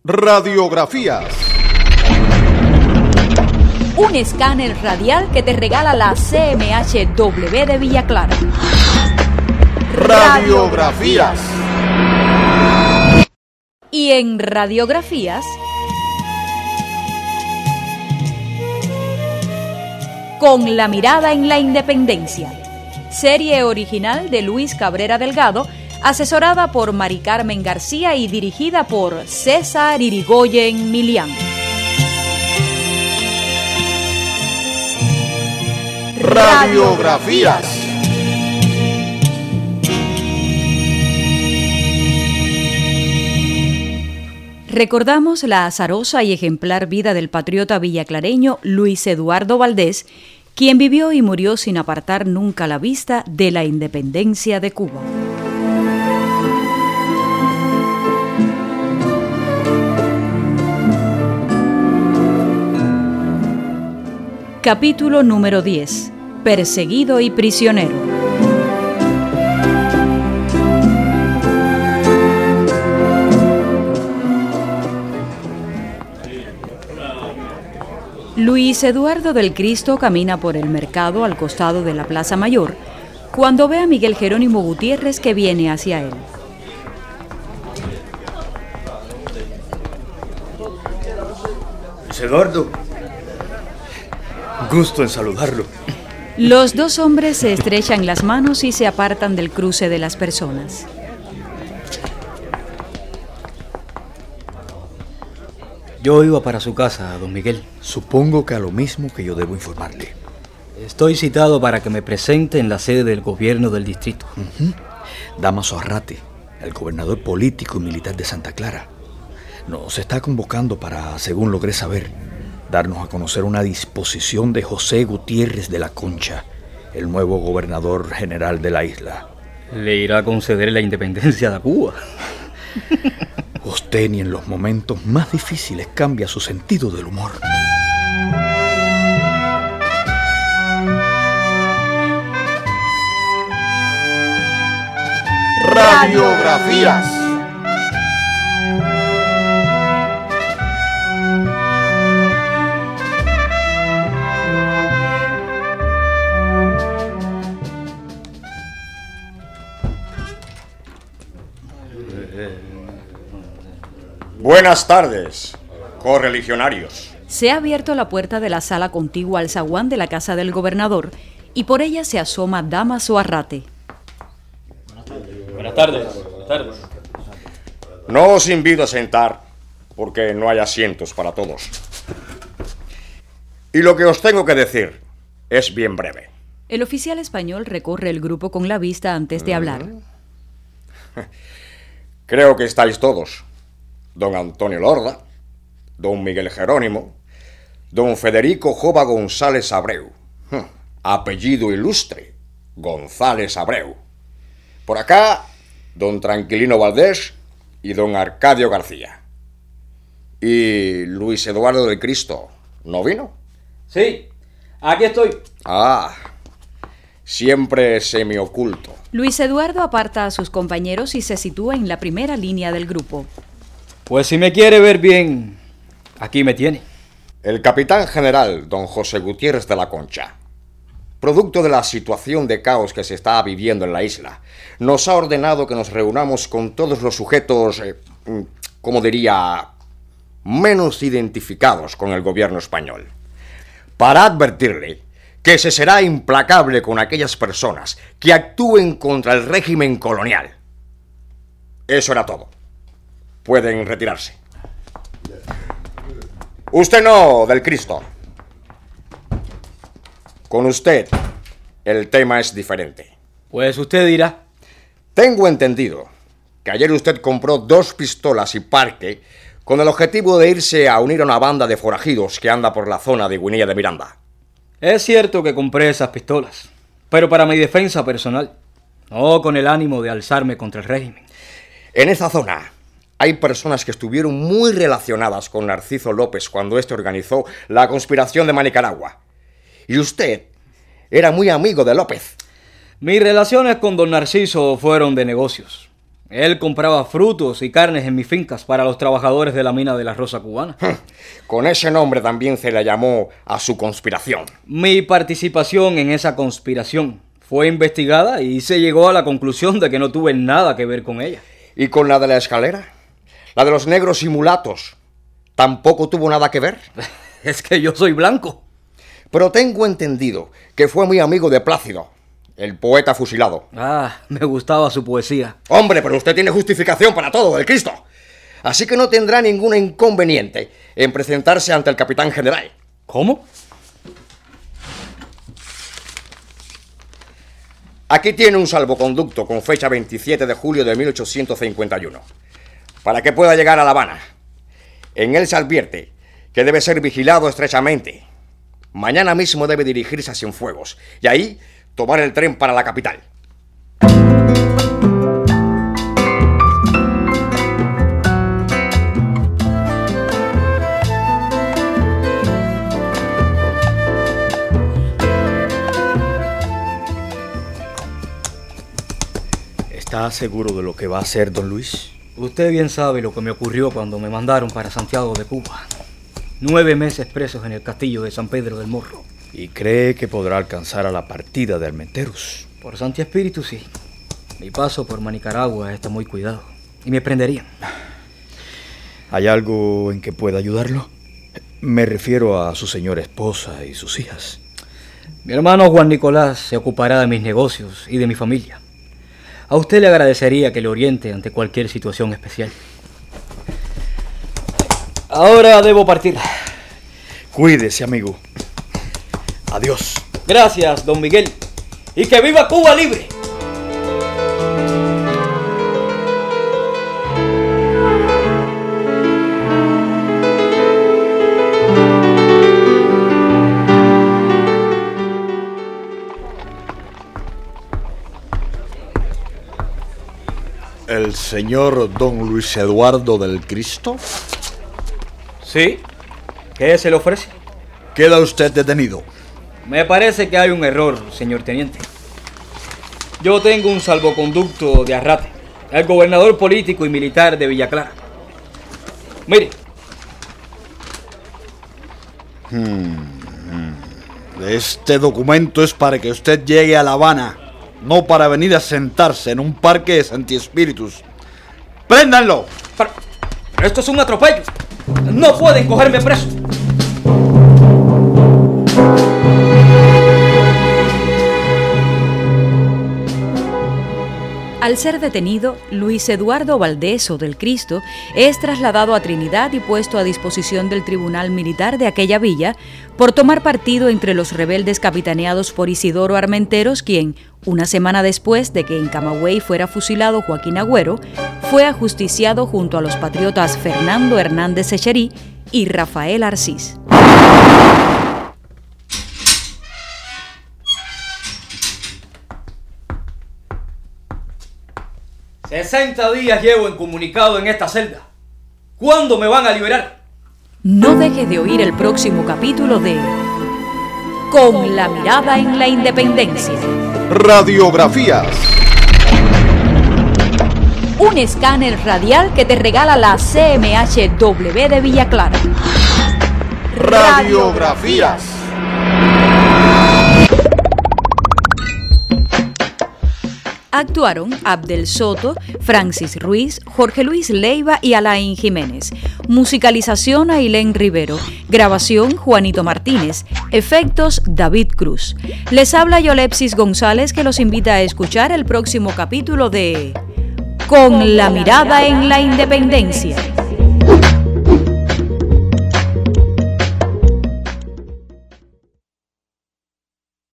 Radiografías. Un escáner radial que te regala la CMHW de Villa Clara. Radiografías. Y en Radiografías, Con la mirada en la independencia, serie original de Luis Cabrera Delgado, asesorada por Mari Carmen García y dirigida por César Irigoyen Milián. Radiografías. Recordamos la azarosa y ejemplar vida del patriota villaclareño Luis Eduardo Valdés, quien vivió y murió sin apartar nunca la vista de la independencia de Cuba. Capítulo número 10. Perseguido y prisionero. Luis Eduardo del Cristo camina por el mercado al costado de la Plaza Mayor cuando ve a Miguel Jerónimo Gutiérrez que viene hacia él. Luis Eduardo, gusto en saludarlo. Los dos hombres se estrechan las manos y se apartan del cruce de las personas. Yo iba para su casa, don Miguel. Supongo que a lo mismo que yo debo informarle. Estoy citado para que me presente en la sede del gobierno del distrito. Damaso Arrate, el gobernador político y militar de Santa Clara, nos está convocando para, según logré saber, darnos a conocer una disposición de José Gutiérrez de la Concha, el nuevo gobernador general de la isla. Le irá a conceder la independencia de Cuba. Usted ni en los momentos más difíciles cambia su sentido del humor. Radiografías. Buenas tardes, correligionarios. Se ha abierto la puerta de la sala contigua al zaguán de la casa del gobernador y por ella se asoma Damaso Arrate. Buenas tardes. Buenas tardes. No os invito a sentar porque no hay asientos para todos. Y lo que os tengo que decir es bien breve. El oficial español recorre el grupo con la vista antes de hablar. Creo que estáis todos. Don Antonio Lorda, don Miguel Jerónimo, don Federico Jova González Abreu, apellido ilustre, González Abreu. Por acá, don Tranquilino Valdés y don Arcadio García. ¿Y Luis Eduardo del Cristo no vino? Sí, aquí estoy. Siempre semioculto. Luis Eduardo aparta a sus compañeros y se sitúa en la primera línea del grupo. Pues si me quiere ver bien, aquí me tiene. El capitán general, don José Gutiérrez de la Concha, producto de la situación de caos que se está viviendo en la isla, nos ha ordenado que nos reunamos con todos los sujetos, como diría, menos identificados con el gobierno español, para advertirle que se será implacable con aquellas personas que actúen contra el régimen colonial. Eso era todo. Pueden retirarse. Usted no, del Cristo. Con usted, el tema es diferente. Pues usted dirá. Tengo entendido que ayer usted compró 2 pistolas y parque con el objetivo de irse a unir a una banda de forajidos que anda por la zona de Guinea de Miranda. Es cierto que compré esas pistolas, pero para mi defensa personal, no con el ánimo de alzarme contra el régimen. En esa zona hay personas que estuvieron muy relacionadas con Narciso López cuando éste organizó la conspiración de Manicaragua. Y usted era muy amigo de López. Mis relaciones con don Narciso fueron de negocios, Él compraba frutos y carnes en mis fincas para los trabajadores de la mina de la Rosa Cubana. Con ese nombre también se le llamó a su conspiración. Mi participación en esa conspiración fue investigada y se llegó a la conclusión de que no tuve nada que ver con ella. ¿Y con la de la escalera? ¿La de los negros y mulatos? ¿Tampoco tuvo nada que ver? Es que yo soy blanco. Pero tengo entendido que fue muy amigo de Plácido, el poeta fusilado. Me gustaba su poesía. Hombre, pero usted tiene justificación para todo, del Cristo. Así que no tendrá ningún inconveniente en presentarse ante el capitán general. ¿Cómo? Aquí tiene un salvoconducto con fecha 27 de julio de 1851, para que pueda llegar a La Habana. En él se advierte que debe ser vigilado estrechamente. Mañana mismo debe dirigirse a Cienfuegos y ahí tomar el tren para la capital. ¿Está seguro de lo que va a hacer, don Luis? Usted bien sabe lo que me ocurrió cuando me mandaron para Santiago de Cuba. 9 meses presos en el castillo de San Pedro del Morro. ¿Y cree que podrá alcanzar a la partida de Armenteros? Por Santi Espíritu, sí. Mi paso por Manicaragua está muy cuidado y me prenderían. ¿Hay algo en que pueda ayudarlo? Me refiero a su señora esposa y sus hijas. Mi hermano Juan Nicolás se ocupará de mis negocios y de mi familia. A usted le agradecería que le oriente ante cualquier situación especial. Ahora debo partir. Cuídese, amigo. Adiós. Gracias, don Miguel. ¡Y que viva Cuba libre! ¿El señor don Luis Eduardo del Cristo? ¿Sí? ¿Qué se le ofrece? Queda usted detenido. Me parece que hay un error, señor teniente. Yo tengo un salvoconducto de Arrate, el gobernador político y militar de Villa Clara. Mire. Este documento es para que usted llegue a La Habana, no para venir a sentarse en un parque de Santi Espíritus. ¡Préndanlo! Pero esto es un atropello. No pueden cogerme preso. Al ser detenido, Luis Eduardo Valdeso del Cristo es trasladado a Trinidad y puesto a disposición del tribunal militar de aquella villa por tomar partido entre los rebeldes capitaneados por Isidoro Armenteros, quien, una semana después de que en Camagüey fuera fusilado Joaquín Agüero, fue ajusticiado junto a los patriotas Fernando Hernández Echerí y Rafael Arcís. 60 días llevo incomunicado en esta celda. ¿Cuándo me van a liberar? No dejes de oír el próximo capítulo de Con la mirada en la independencia. Radiografías. Un escáner radial que te regala la CMHW de Villa Clara. Radiografías. Actuaron Abdel Soto, Francis Ruiz, Jorge Luis Leiva y Alain Jiménez. Musicalización Ailén Rivero. Grabación Juanito Martínez. Efectos David Cruz. Les habla Yolepsis González, que los invita a escuchar el próximo capítulo de Con la mirada en la independencia.